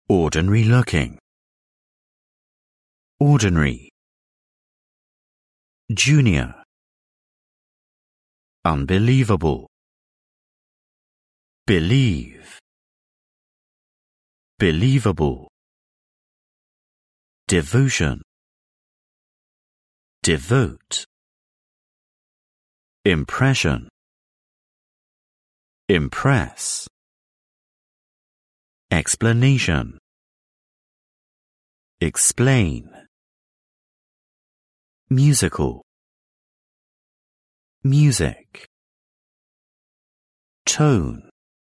Ordinary looking. Ordinary. Junior. Unbelievable. Believe. Believable. Devotion. Devote. Impression. Impress. Explanation. Explain. Musical. Music. Tone.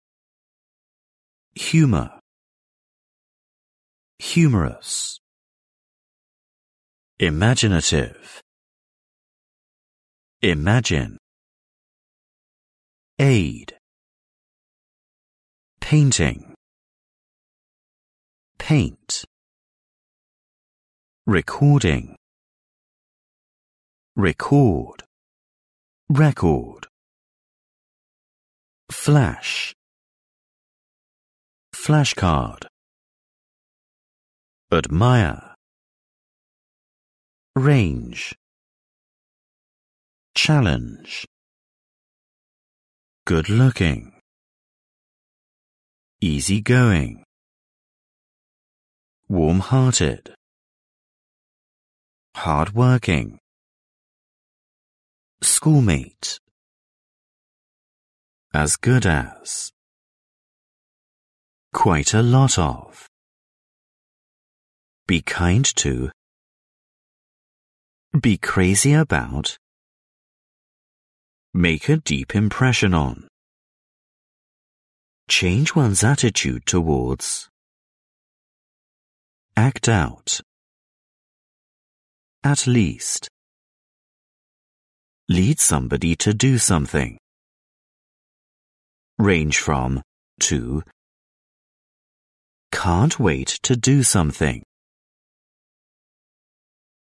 Humor. Humorous. Imaginative. Imagine. Aid. Painting. Paint. Recording. Record. Record. Flash. Flashcard. Admire. Range. Challenge. Good-looking. Easy-going. Warm-hearted. Hard-working. Schoolmate. As good as. Quite a lot of. Be kind to. Be crazy about. Make a deep impression on. Change one's attitude towards. Act out. At least. Lead somebody to do something. Range from, to. Can't wait to do something.